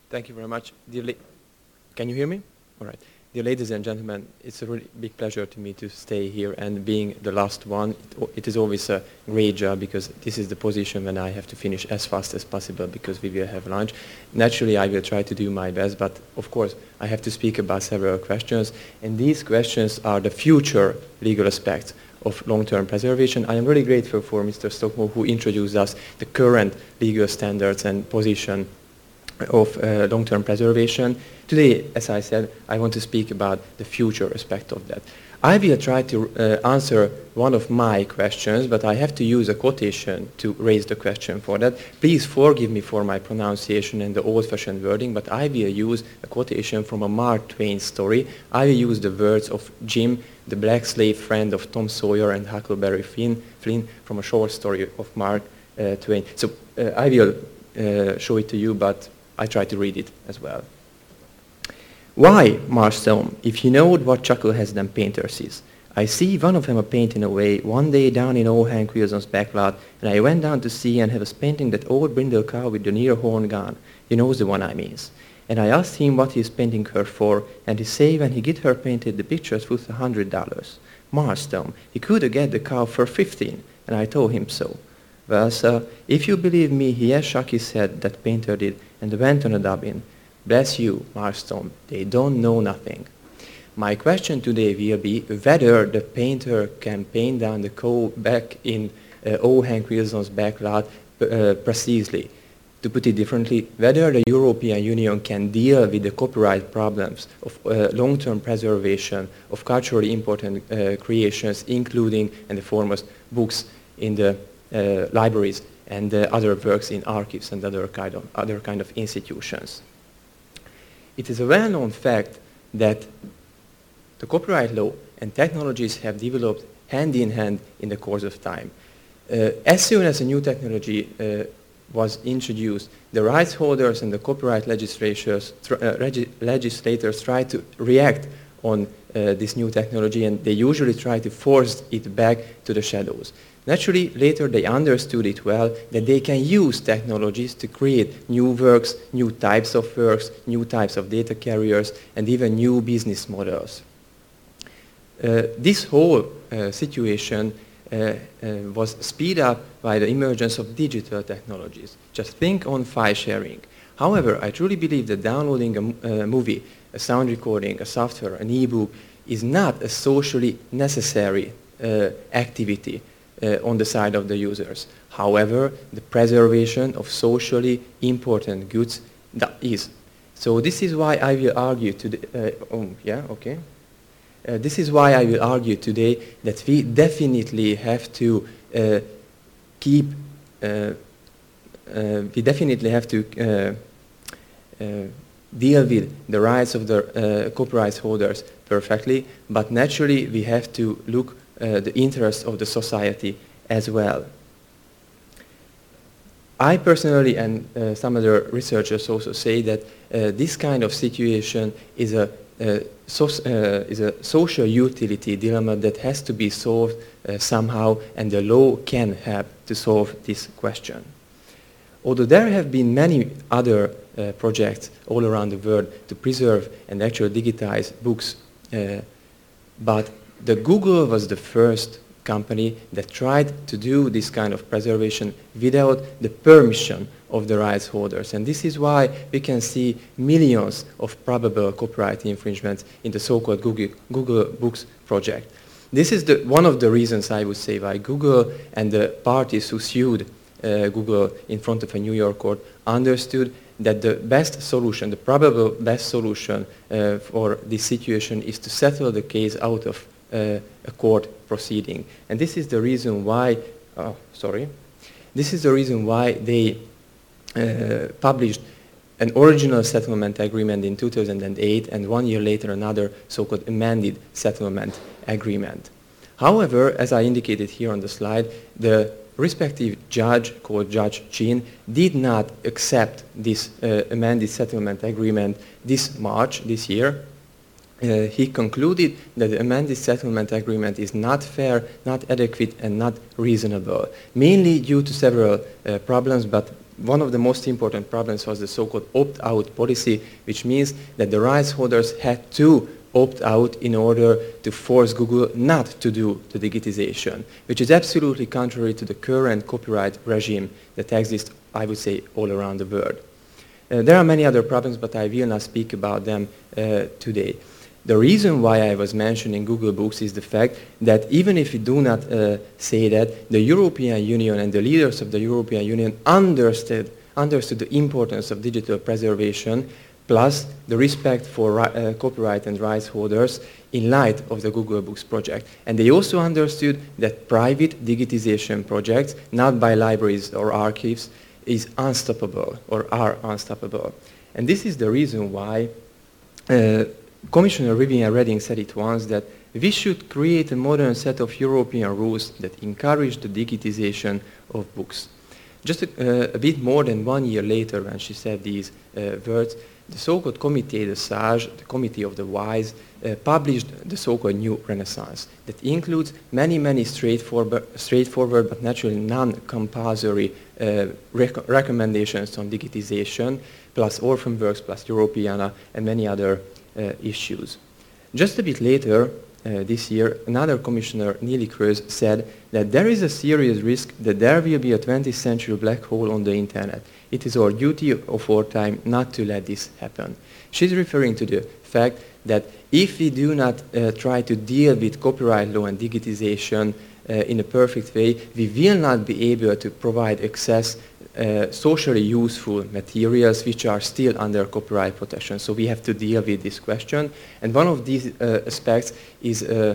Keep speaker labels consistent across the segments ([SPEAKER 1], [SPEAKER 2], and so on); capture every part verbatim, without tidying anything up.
[SPEAKER 1] Thank you very much. Dear la Can you hear me? All right. Dear ladies and gentlemen, it's a really big pleasure to me to stay here, and being the last one, it, it is always a great job because this is the position when I have to finish as fast as possible because we will have lunch. Naturally, I will try to do my best, but of course, I have to speak about several questions, and these questions are the future legal aspects of long-term preservation. I am really grateful for Mister Stockmore, who introduced us the current legal standards and position of uh, long-term preservation. Today, as I said, I want to speak about the future aspect of that. I will try to uh, answer one of my questions, but I have to use a quotation to raise the question for that. Please forgive me for my pronunciation and the old-fashioned wording, but I will use a quotation from a Mark Twain story. I will use the words of Jim, the black slave friend of Tom Sawyer and Huckleberry Finn, Flynn, from a short story of Mark uh, Twain. So uh, I will uh, show it to you, but I try to read it as well. Why, Marston, if you know what Chuckle has them painters is. I see one of them a painting away one day down in old Hank Wilson's back lot, and I went down to see and he was painting that old brindle cow with the near horn gone. You knows the one I means. And I asked him what he's painting her for, and he say when he get her painted the picture's worth a hundred dollars. Marston, he could a get the cow for fifteen, and I told him so. Well, sir, if you believe me, he has shook his head, that painter did, and went on a dubbing. Bless you, Marston, they don't know nothing. My question today will be whether the painter can paint down the cow back in uh, old Hank Wilson's back lot uh, precisely. To put it differently, whether the European Union can deal with the copyright problems of uh, long-term preservation of culturally important uh, creations, including, and the foremost, books in the uh, libraries and uh, other works in archives and other kind of, other kind of institutions. It is a well-known fact that the copyright law and technologies have developed hand in hand in the course of time. Uh, as soon as a new technology uh, was introduced, the rights holders and the copyright legislators, uh, regi legislators tried to react on uh, this new technology, and they usually try to force it back to the shadows. Naturally, later they understood it well, that they can use technologies to create new works, new types of works, new types of data carriers, and even new business models. Uh, this whole uh, situation uh, uh, was speeded up by the emergence of digital technologies. Just think on file sharing. However, I truly believe that downloading a uh, movie, a sound recording, a software, an e-book is not a socially necessary uh, activity uh, on the side of the users. However, the preservation of socially important goods, that is. So this is why I will argue today, uh, oh, yeah, okay. Uh, this is why I will argue today that we definitely have to uh, keep, uh, uh, we definitely have to uh, uh, deal with the rights of the uh, copyright holders perfectly, but naturally we have to look uh, the interests of the society as well. I personally, and uh, some other researchers also say that uh, this kind of situation is a Uh, so, uh, is a social utility dilemma that has to be solved uh, somehow, and the law can help to solve this question. Although there have been many other uh, projects all around the world to preserve and actually digitize books, uh, but the Google was the first company that tried to do this kind of preservation without the permission of the rights holders. And this is why we can see millions of probable copyright infringements in the so-called Google, Google Books project. This is the, one of the reasons, I would say, why Google and the parties who sued uh, Google in front of a New York court understood that the best solution, the probable best solution uh, for this situation is to settle the case out of uh, a court proceeding. And this is the reason why, oh, sorry, this is the reason why they uh, published an original settlement agreement in two thousand eight, and one year later another so-called amended settlement agreement. However, as I indicated here on the slide, the respective judge, called Judge Chin, did not accept this uh, amended settlement agreement this March, this year. Uh, he concluded that the amended settlement agreement is not fair, not adequate, and not reasonable, mainly due to several uh, problems, but one of the most important problems was the so-called opt-out policy, which means that the rights holders had to opt out in order to force Google not to do the digitization, which is absolutely contrary to the current copyright regime that exists, I would say, all around the world. Uh, there are many other problems, but I will not speak about them uh, today. The reason why I was mentioning Google Books is the fact that even if we do not uh, say that, the European Union and the leaders of the European Union understood, understood the importance of digital preservation plus the respect for uh, copyright and rights holders in light of the Google Books project. And they also understood that private digitization projects, not by libraries or archives, is unstoppable or are unstoppable. And this is the reason why uh, Commissioner Viviane Reding said it once, that we should create a modern set of European rules that encourage the digitization of books. Just a, uh, a bit more than one year later, when she said these uh, words, the so-called Comité des Sages, the Committee of the Wise, uh, published the so-called New Renaissance that includes many, many straightforward, straightforward but naturally non-compulsory uh, rec recommendations on digitization, plus orphan works, plus Europeana, and many other uh, issues. Just a bit later, Uh, this year, another commissioner, Neelie Kroes, said that there is a serious risk that there will be a twentieth century black hole on the internet. It is our duty of our time not to let this happen. She's referring to the fact that if we do not uh, try to deal with copyright law and digitization uh, in a perfect way, we will not be able to provide access Uh, socially useful materials which are still under copyright protection. So we have to deal with this question. And one of these uh, aspects is uh,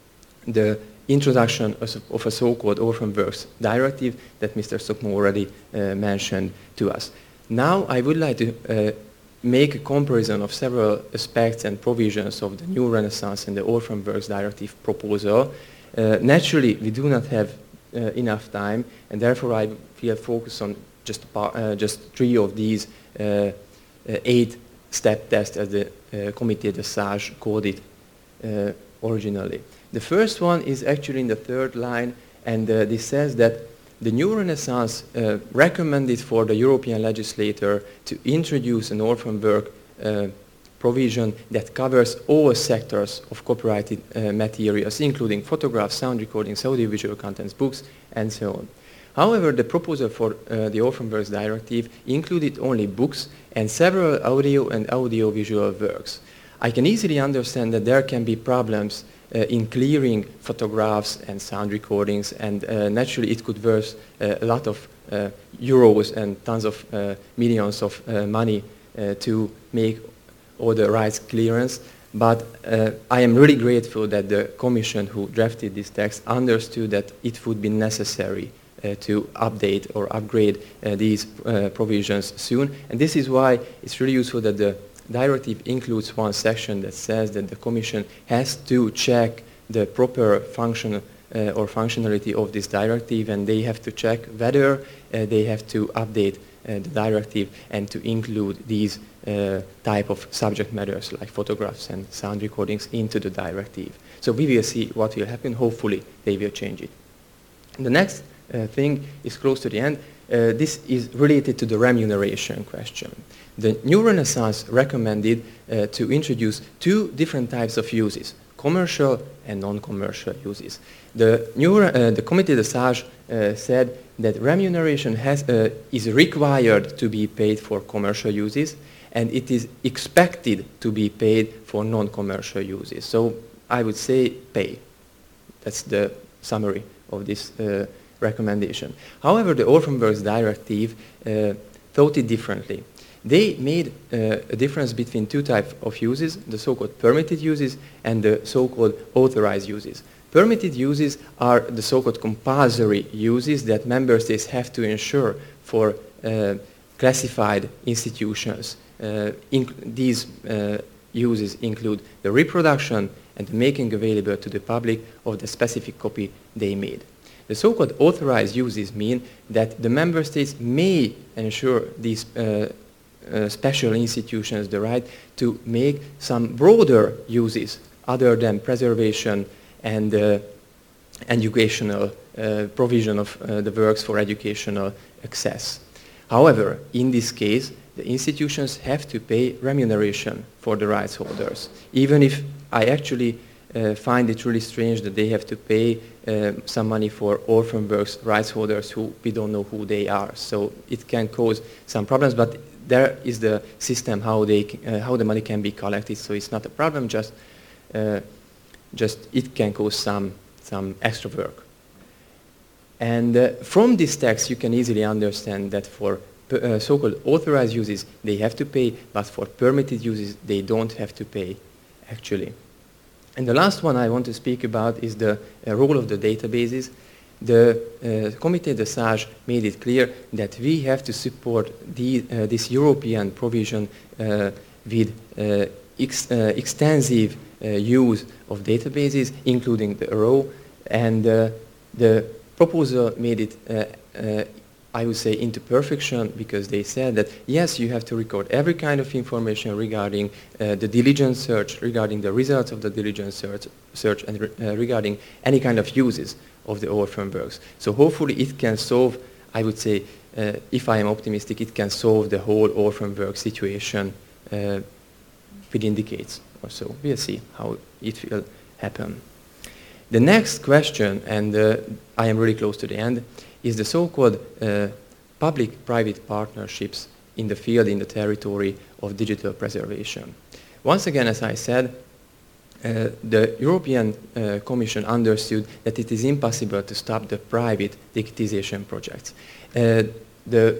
[SPEAKER 1] the introduction of, of a so-called Orphan Works Directive that Mister Sokmo already uh, mentioned to us. Now I would like to uh, make a comparison of several aspects and provisions of the New Renaissance and the Orphan Works Directive proposal. Uh, naturally, we do not have uh, enough time, and therefore I will focus on just, uh, just three of these uh, uh, eight-step tests, as the uh, Comité des Sages called it uh, originally. The first one is actually in the third line, and uh, this says that the New Renaissance uh, recommended for the European legislator to introduce an orphan work uh, provision that covers all sectors of copyrighted uh, materials, including photographs, sound recordings, audiovisual contents, books, and so on. However, the proposal for uh, the Orphan Works Directive included only books and several audio and audiovisual works. I can easily understand that there can be problems uh, in clearing photographs and sound recordings, and uh, naturally it could worth uh, a lot of uh, euros and tons of uh, millions of uh, money uh, to make all the rights clearance. But uh, I am really grateful that the Commission who drafted this text understood that it would be necessary Uh, to update or upgrade uh, these uh, provisions soon. And this is why it's really useful that the directive includes one section that says that the Commission has to check the proper function uh, or functionality of this directive, and they have to check whether uh, they have to update uh, the directive and to include these uh, type of subject matters like photographs and sound recordings into the directive. So we will see what will happen. Hopefully they will change it. The next Uh, thing is close to the end. Uh, this is related to the remuneration question. The New Renaissance recommended uh, to introduce two different types of uses, commercial and non-commercial uses. The, new, uh, the Comité des Sages uh, said that remuneration has, uh, is required to be paid for commercial uses, and it is expected to be paid for non-commercial uses. So I would say pay. That's the summary of this uh, recommendation. However, the Orphan Works Directive uh, thought it differently. They made uh, a difference between two types of uses, the so-called permitted uses and the so-called authorized uses. Permitted uses are the so-called compulsory uses that member states have to ensure for uh, classified institutions. Uh, these uh, uses include the reproduction and the making available to the public of the specific copy they made. The so-called authorized uses mean that the member states may ensure these uh, uh, special institutions the right to make some broader uses other than preservation and uh, educational uh, provision of uh, the works for educational access. However, in this case, the institutions have to pay remuneration for the rights holders, even if I actually uh, find it really strange that they have to pay uh, some money for orphan works rights holders who we don't know who they are. So it can cause some problems, but there is the system how they uh, how the money can be collected. So it's not a problem. Just uh, just it can cause some some extra work. And uh, from this text, you can easily understand that for uh, so-called authorized uses, they have to pay, but for permitted uses, they don't have to pay, actually. And the last one I want to speak about is the uh, role of the databases. The uh, Comité de Sages made it clear that we have to support the, uh, this European provision uh, with uh, ex uh, extensive uh, use of databases, including the R O, and uh, the proposal made it, uh, uh, I would say, into perfection, because they said that, yes, you have to record every kind of information regarding uh, the diligence search, regarding the results of the diligence search, search and re uh, regarding any kind of uses of the orphan works. So hopefully it can solve, I would say, uh, if I am optimistic, it can solve the whole orphan work situation uh, within decades or so. We'll see how it will happen. The next question, and uh, I am really close to the end, is the so-called uh, public-private partnerships in the field, in the territory of digital preservation. Once again, as I said, uh, the European uh, Commission understood that it is impossible to stop the private digitization projects. Uh, the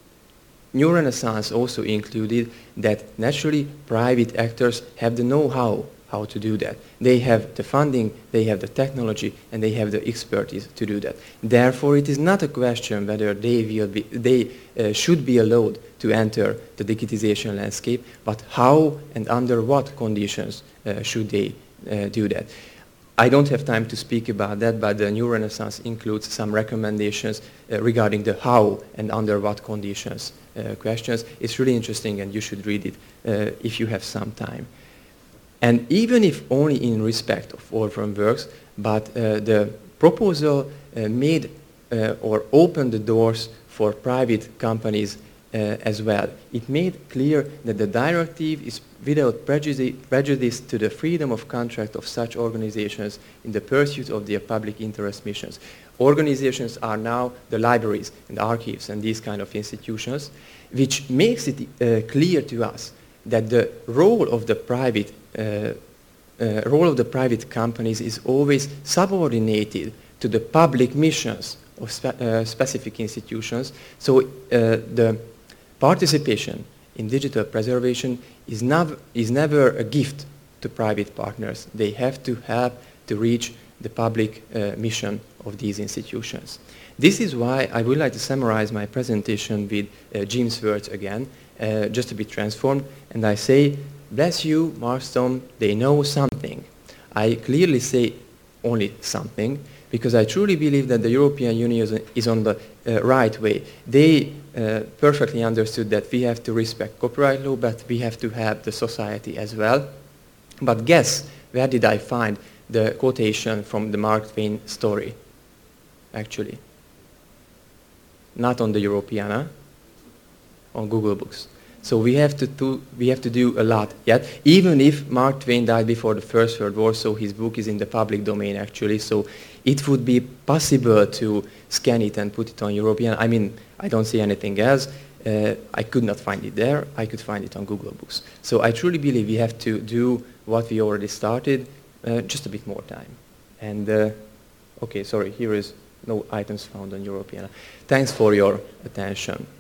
[SPEAKER 1] New Renaissance also included that naturally private actors have the know-how how to do that. They have the funding, they have the technology, and they have the expertise to do that. Therefore, it is not a question whether they, will be, they uh, should be allowed to enter the digitization landscape, but how and under what conditions uh, should they uh, do that. I don't have time to speak about that, but the New Renaissance includes some recommendations uh, regarding the how and under what conditions uh, questions. It's really interesting, and you should read it uh, if you have some time. And even if only in respect of orphan works, but uh, the proposal uh, made uh, or opened the doors for private companies uh, as well. It made clear that the directive is without prejudice, prejudice to the freedom of contract of such organizations in the pursuit of their public interest missions. Organizations are now the libraries and archives and these kind of institutions, which makes it uh, clear to us that the role of the private uh, uh, role of the private companies is always subordinated to the public missions of spe uh, specific institutions. So uh, the participation in digital preservation is, nav is never a gift to private partners. They have to help to reach the public uh, mission of these institutions. This is why I would like to summarize my presentation with uh, Jim's words again, uh, just a bit transformed, and I say, bless you, Marston, they know something. I clearly say only something, because I truly believe that the European Union is on the uh, right way. They uh, perfectly understood that we have to respect copyright law, but we have to help the society as well. But guess, where did I find the quotation from the Mark Twain story, actually? Not on the Europeana, on Google Books. So we have to do, we have to do a lot yet, even if Mark Twain died before the First World War, so his book is in the public domain actually, so it would be possible to scan it and put it on European. I mean, I don't see anything else. Uh, I could not find it there. I could find it on Google Books. So I truly believe we have to do what we already started, uh, just a bit more time. And, uh, okay, sorry, here is no items found on Europeana. Thanks for your attention.